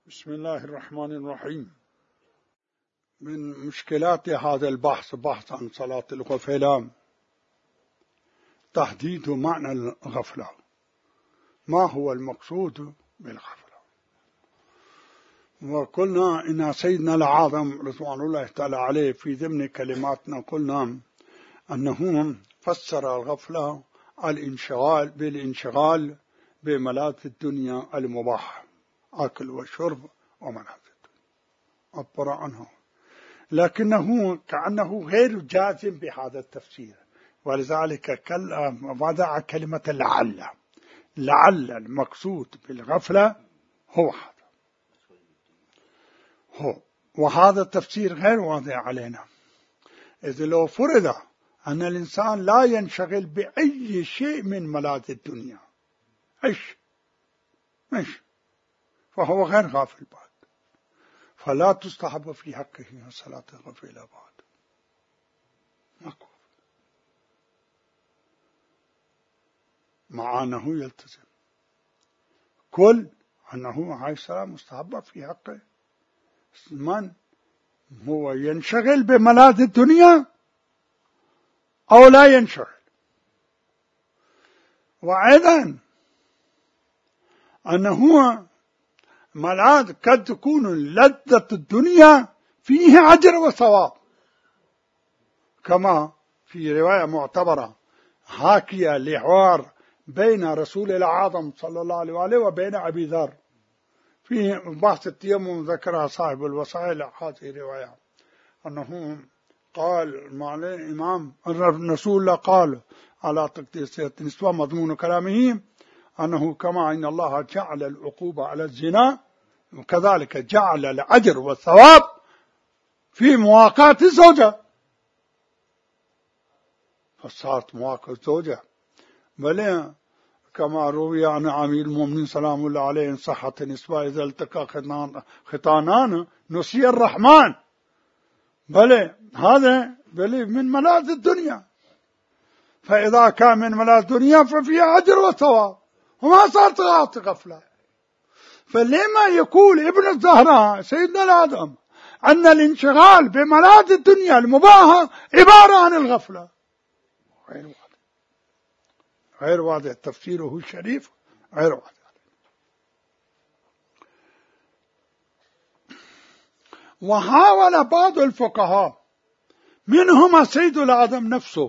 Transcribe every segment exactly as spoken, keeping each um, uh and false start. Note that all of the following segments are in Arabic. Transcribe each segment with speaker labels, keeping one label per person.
Speaker 1: بسم الله الرحمن الرحيم. من مشكلات هذا البحث بحث عن صلاة الغفلان تحديد معنى الغفلة، ما هو المقصود بالغفلة. وقلنا إن سيدنا العظم رضوان الله تعالى عليه في ضمن كلماتنا قلنا أنه فسر الغفلة الانشغال بالانشغال بملاذ الدنيا المباح، أكل وشرب وملاذ الدنيا، عبر عنه، لكنه كأنه غير جازم بهذا التفسير، ولذلك وضع كلمة لعل. لعل المقصود بالغفلة هو هذا هو وهذا التفسير غير واضح علينا، إذ لو فرض أن الإنسان لا ينشغل بأي شيء من ملاذ الدنيا إيش إيش فهو غير غافل بعد، فلا تستحب في حقه صلاة الغفلة بعد. ماكو مع أنه يلتزم كل أنه عليه السلام مستحب في حقه من هو ينشغل بملاذ الدنيا أو لا ينشغل. وأيضا أنه ملاذ قد تكون لذة الدنيا فيه أجر وثواب، كما في رواية معتبرة حاكية لحوار بين رسول الأعظم صلى الله عليه وآله وبين أبي ذر في بحث التيمم، ذكرها صاحب الوسائل هذه الرواية، أنه قال مع الإمام الرسول الله قال على تقديس النسوة مضمون كلامه أنه كما إن الله جعل العقوبة على الزنا وكذلك جعل الأجر والثواب في مواقعة الزوجة، فصارت مواقعة الزوجة بل كما روي عن أمير المؤمنين سلام الله عليه إن صحت النسبة إذا التقى ختانان نسي الرحمن، بل هذا بل من ملاذ الدنيا، فإذا كان من ملاذ الدنيا ففيها أجر وثواب وما صارت غفلة. فلما يقول ابن الزهراء سيدنا الآدم أن الانشغال بملاذ الدنيا المباحة عبارة عن الغفلة؟ غير واضح، غير واضح، تفسيره الشريف غير واضح. وحاول بعض الفقهاء منهم سيد الآدم نفسه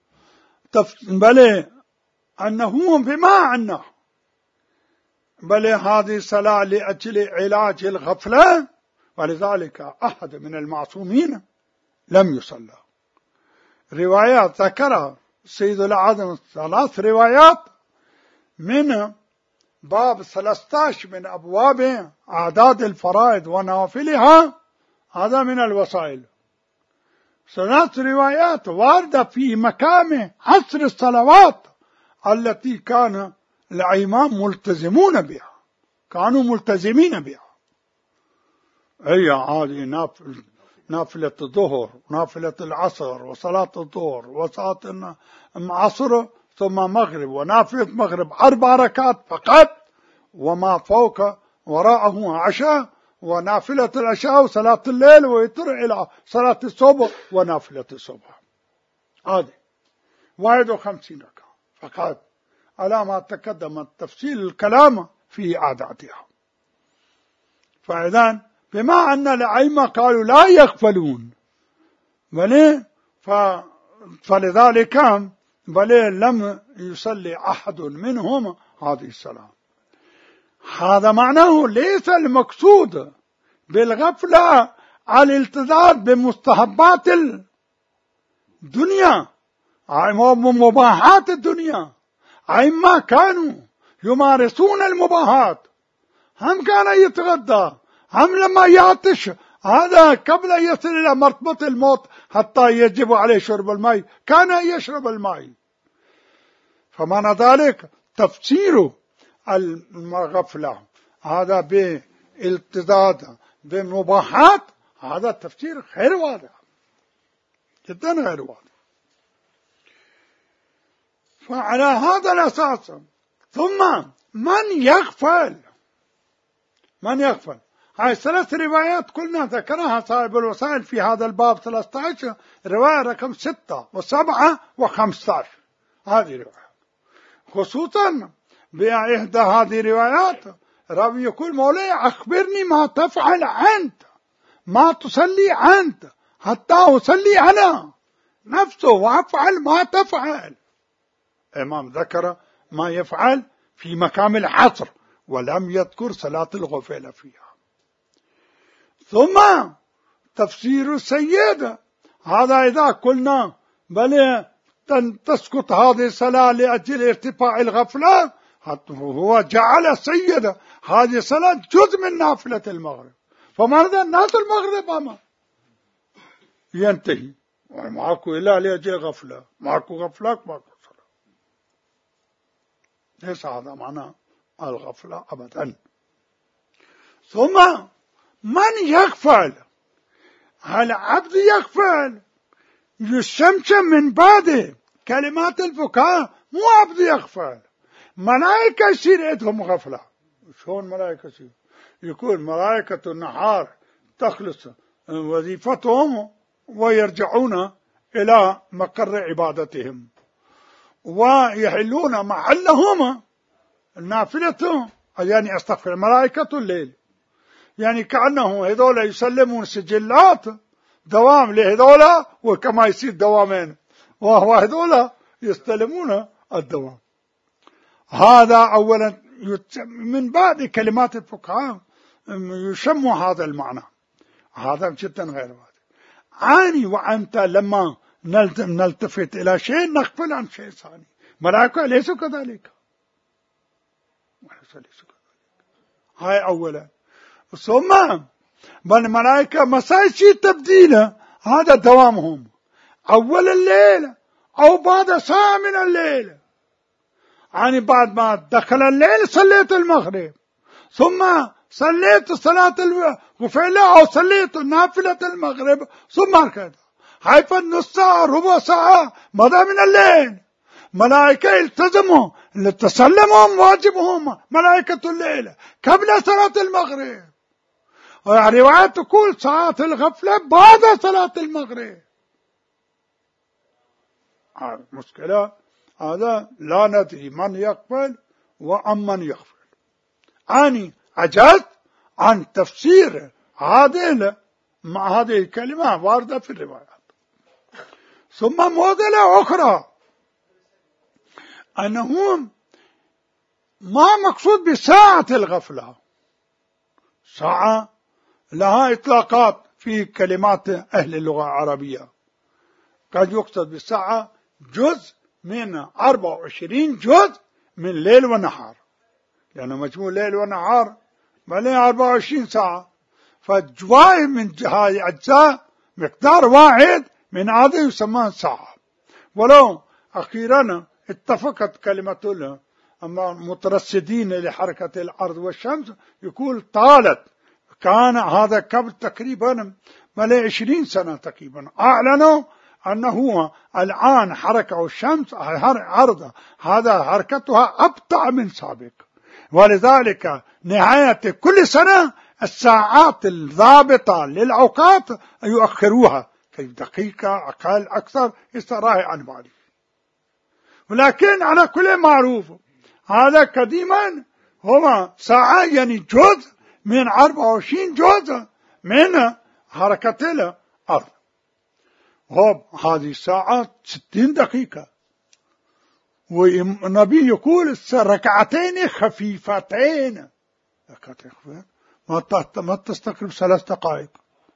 Speaker 1: بل أنه بما أنه بل هذه الصلاة لأجل علاج الغفلة، ولذلك أحد من المعصومين لم يصلى. روايات ذكرها سيد العظم ثلاث روايات من باب ثلاثة عشر من أبواب أعداد الفرائض ونوافلها، هذا من الوسائل. ثلاث روايات واردة في مقام حصر الصلوات التي كان الإمام ملتزمون بها، كانوا ملتزمين بها، هي هذه نافل نافلة الظهر ونافلة العصر وصلاة الظهر وصلاة العصر ثم مغرب ونافلة مغرب أربع ركعات فقط، وما فوق وراءه عشاء ونافلة العشاء وصلاة الليل ويتر إلى صلاة الصبح ونافلة الصبح، هذه واحد وخمسين ركعة فقط، على ما تقدم تفصيل الكلام في أعدادها. فإذن بما أن الأئمة قالوا لا يغفلون بل فلذلك بل لم يصلي أحد منهم هذه الصلاة. هذا معناه ليس المقصود بالغفلة الالتزام بمستحبات الدنيا ومباحات الدنيا، أئمة كانوا يمارسون المباحات، هم كان يتغدى، هم لما يعطش هذا قبل أن يصل إلى مرتبة الموت حتى يجب عليه شرب الماء كان يشرب الماء. فمعنى ذلك تفسير الغفلة هذا بالالتزام بمباحات، هذا تفسير غير واضح جدا، غير واضح. فعلى هذا الأساس ثم من يغفل من يغفل هاي ثلاث روايات كلنا ذكرها صاحب الوسائل في هذا الباب ثلاثة عشر، رواية رقم ستة وسبعة وخمسة عشر. هذه رواية خصوصا بإحدى هذه الروايات راوي يقول مولاي أخبرني ما تفعل أنت، ما تصلي أنت حتى أصلي أنا نفسه وأفعل ما تفعل. إمام ذكر ما يفعل في مقام العصر ولم يذكر صلاة الغفلة فيها. ثم تفسير السيد، هذا إذا قلنا بل تسقط هذه الصلاة لأجل ارتفاع الغفلة، هو جعل السيد هذه الصلاة جزء من نافلة المغرب، فماذا الناس المغرب أما ينتهي معكو إلا لأجل غفلة، معكو غفلة معكو صلاة. ليس هذا معنى الغفلة أبدا. ثم من يغفل؟ هل عبد يغفل؟ يستمشم من بعد كلمات الفقهاء مو عبد يغفل، ملائكة يصير عندهم غفلة. شلون ملائكة يصير؟ يكون ملائكة النهار تخلص وظيفتهم ويرجعون إلى مقر عبادتهم ويحلون محلهم النافلة، يعني أستغفر ملائكة الليل، يعني كأنه هذولا يسلمون سجلات دوام لهذولا وكما يصير دوامين، وهو هذولا يستلمون الدوام. هذا أولا. من بعد كلمات الفقهاء يسمى هذا المعنى، هذا جدا غير واضح. عاني وأنت لما نلتفت إلى شيء نغفل عن شيء ثاني. ملائكة ليسوا كذلك، هاي أولا. ثم بل الملائكة مسايشي تبديله، هذا دوامهم أول الليل أو بعد ساعة من الليل، يعني بعد ما دخل الليل صليت المغرب ثم صليت صلاة الغفلة أو صليت نافلة المغرب ثم هكذا، هاي فالنص ساعة ربع ساعة مدى من الليل. ملائكة التزموا لتسلمهم واجبهم ملائكة الليل قبل صلاة المغرب، ورواية تقول ساعة الغفلة بعد صلاة المغرب. مشكلة هذا لا ندري من يقبل وأم من يغفل. أني عجزت عن تفسير هذه مع هذه الكلمة واردة في الروايات. ثم معضلة أخرى أنهم ما مقصود بساعة الغفلة، ساعة لها إطلاقات في كلمات أهل اللغة العربية، قد يقصد بالساعة جزء من أربعة وعشرين جزء من ليل ونهار، لأنه يعني مجموع ليل ونهار مليه أربعة وعشرين ساعة، فجواي من هذه أجزاء مقدار واحد من هذا يسمى ساعة. ولو أخيرا اتفقت كلمة أما مترصدين لحركة الأرض والشمس يقول طالت، كان هذا قبل تقريبا مليه عشرين سنة تقريبا، أعلنوا أنه الآن حركة الشمس عرض هذا حركتها أبطأ من سابق، ولذلك نهاية كل سنة الساعات الضابطة للأوقات يؤخروها كيف دقيقة أقل أكثر استراحة عن بعض. ولكن على كل معروف هذا قديما هو ساعة يعني جزء من أربعة وعشرين جزء من حركة الأرض. هو هذه الساعة ستين دقيقة، والنبي يقول ركعتين خفيفتين، ركعتين خفيفتين ما تستقرب ثلاث دقائق،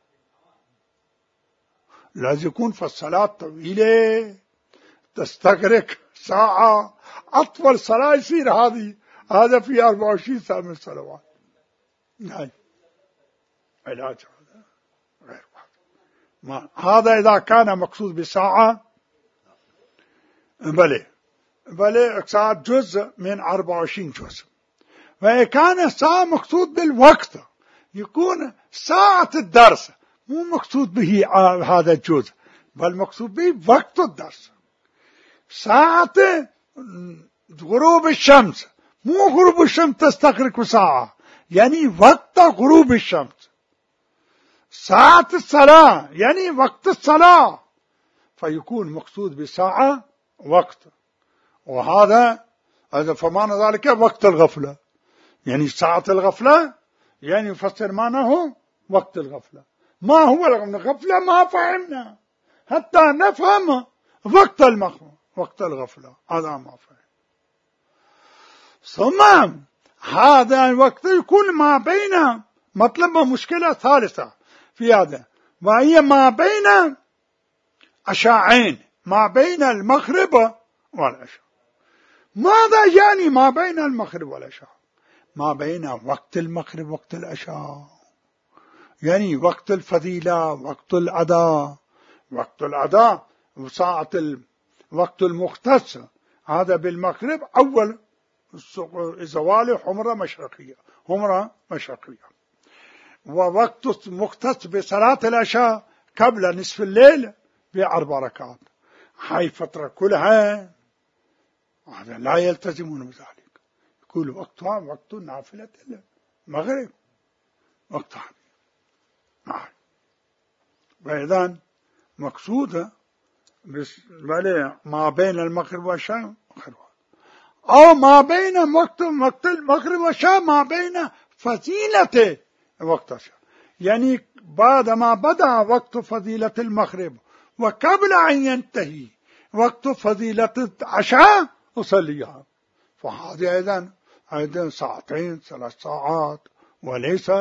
Speaker 1: لازم يكون في الصلاة طويلة تستغرق ساعة، أطول صلاة يصير هذه هذا في أربعة وعشرين ساعة من الصلوات. نعم علاج هذا غير واحد. ما هذا إذا كان مقصود بساعة بلى بلى ساعة جزء من أربعة وعشرين جزء. وإذا كان الساعة مقصود بالوقت يكون ساعة الدرس، مو مقصود به هذا الجزء بل مقصود به وقت الدرس. ساعة غروب الشمس مو غروب الشمس تستغرق ساعة، يعني وقت غروب الشمس. ساعة الصلاة يعني وقت الصلاة، فيكون مقصود بساعة وقت، وهذا هذا فمعنى ذلك وقت الغفلة، يعني ساعة الغفلة يعني يفسر معناه وقت الغفلة. ما هو الغفلة؟ ما فهمنا حتى نفهم وقت المغفلة، وقت الغفلة هذا ما فهم. ثم هذا الوقت يكون ما بين مطلب مشكلة ثالثة في هذا، وهي ما بين عشاءين، ما بين المغرب والعشاء. ماذا يعني ما بين المغرب والعشاء؟ ما بين وقت المغرب وقت العشاء، يعني وقت الفضيلة، وقت الأداء. وقت الأداء وساعة الوقت المختص هذا بالمغرب أول زوال حمرة مشرقية، حمرة مشرقية. ووقت مختص بصلاة العشاء قبل نصف الليل بأربع ركعات. هاي فترة كلها هذا لا يلتزمون بذلك، يقول وقتها وقت نافلة المغرب وقتها. وإذن مقصودة ما بين المغرب والعشاء، أو ما بين وقت وقت المغرب والعشاء ما بين فضيلة وقت العشاء، يعني بعد ما بدأ وقت فضيلة المغرب وقبل أن ينتهي وقت فضيلة العشاء أصليها. فهذه أيضا أيضا ساعتين ثلاث ساعات وليس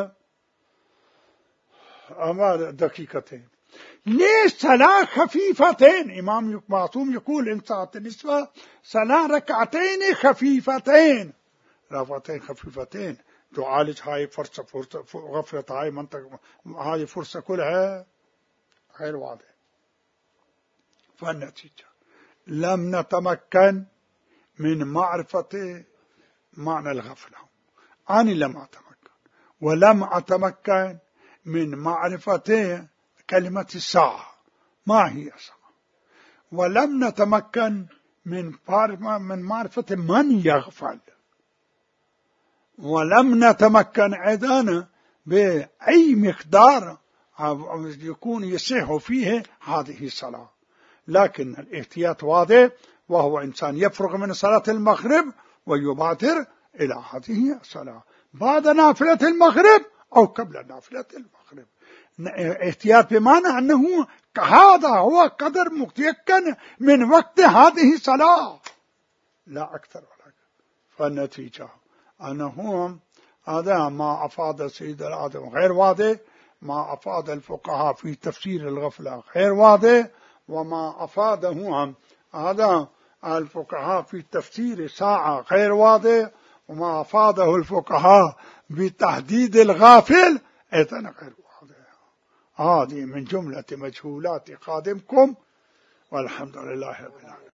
Speaker 1: أمر دقيقتين. ليش صلاة خفيفتين؟ إمام معصوم يقول إن ساعة النسبة صلاة ركعتين خفيفتين، ركعتين خفيفتين تعالج هاي فرصة فرصة غفلة هاي منطقة، هاي فرصة كلها غير واضح. فالنتيجة لم نتمكن من معرفة معنى الغفلة، أنا لم أتمكن، ولم أتمكن من معرفة كلمة الساعة ما هي الساعة، ولم نتمكن من من معرفة من يغفل، ولم نتمكن أيضا بأي مقدار يكون يصح فيه هذه الصلاة. لكن الاحتياط واضح، وهو إنسان يفرغ من صلاة المغرب ويبادر إلى هذه الصلاة بعد نافلة المغرب أو قبل نافلة المغرب. احتياط بمعنى أنه هذا هو قدر متيقن من وقت هذه الصلاة، لا أكثر ولا أقل. فالنتيجة أنه هذا ما أفاد سيد الآدم غير واضح، ما أفاد الفقهاء في تفسير الغفلة غير واضح، وما أفاده هذا الفقهاء في تفسير ساعة غير واضح، وما أفاده الفقهاء بتحديد الغافل أيضا غير واضح. هذه من جملة مجهولات قادمكم، والحمد لله رب العالمين.